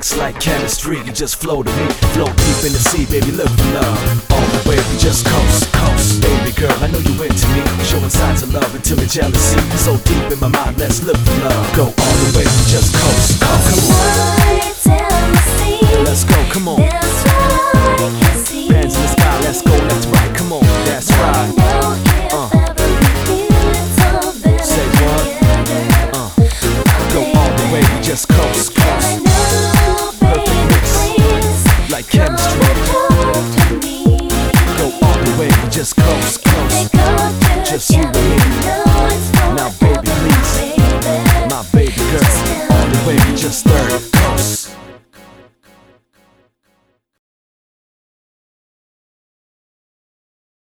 mix like chemistry. You just flow to me, flow deep in the sea, baby, look for love. All the way we just coast, coast. Baby girl, I know you into me, showing signs of love until the jealousy. So deep in my mind, let's look for love. Go all the way, we just coast, coast. Come on, let's go, come on. Hands in the sky, let's go, let's ride, come on, that's right. Say what? Go all the way, we just coast, coast. Perfect mix, like chemistry. Go all the way, we just coast, coast. Just you and me. Now baby please, my baby girl. All the way, we just stir.